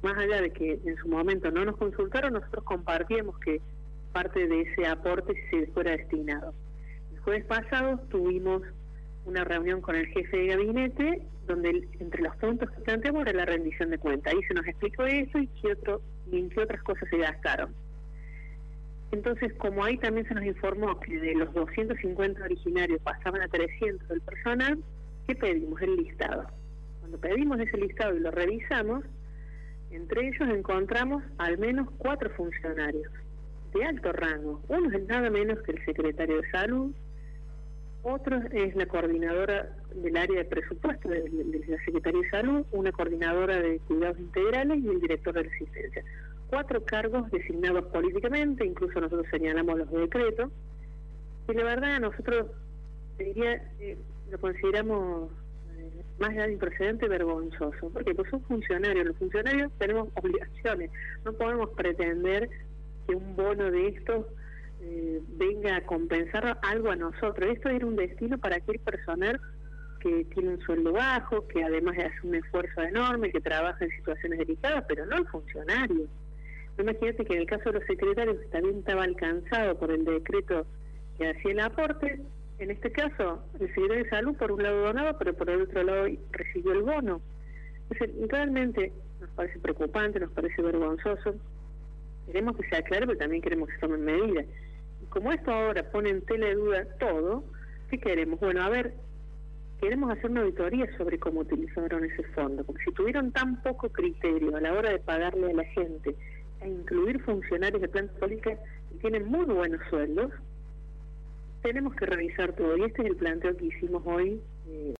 más allá de que en su momento no nos consultaron, nosotros compartíamos que parte de ese aporte se fuera destinado. El jueves pasado tuvimos una reunión con el jefe de gabinete, donde entre los puntos que planteamos era la rendición de cuenta. Ahí se nos explicó eso y en qué otras cosas se gastaron. Entonces, como ahí también se nos informó que de los 250 originarios pasaban a 300 del personal, ¿qué pedimos? El listado. Cuando pedimos ese listado y lo revisamos, entre ellos encontramos al menos 4 funcionarios de alto rango. Uno es nada menos que el secretario de Salud, otro es la coordinadora del área de presupuesto de la Secretaría de Salud, una coordinadora de cuidados integrales y el director de la asistencia. 4 cargos designados políticamente, incluso nosotros señalamos los de decreto, y la verdad nosotros, diría, lo consideramos más allá de improcedente, vergonzoso, porque pues son funcionarios, los funcionarios tenemos obligaciones, no podemos pretender que un bono de estos venga a compensar algo a nosotros. Esto era un destino para aquel personal que tiene un sueldo bajo, que además hace un esfuerzo enorme, que trabaja en situaciones delicadas, pero no el funcionario. Imagínate que en el caso de los secretarios, que también estaba alcanzado por el decreto que hacía el aporte, en este caso el secretario de Salud por un lado donaba, pero por el otro lado recibió el bono. Entonces, realmente nos parece preocupante, nos parece vergonzoso. Queremos que se aclare, pero también queremos que se tomen medidas. Y como esto ahora pone en tela de duda todo, ¿qué queremos? Bueno, a ver, queremos hacer una auditoría sobre cómo utilizaron ese fondo, porque si tuvieron tan poco criterio a la hora de pagarle a la gente, a incluir funcionarios de planta política que tienen muy buenos sueldos, tenemos que revisar todo. Y este es el planteo que hicimos hoy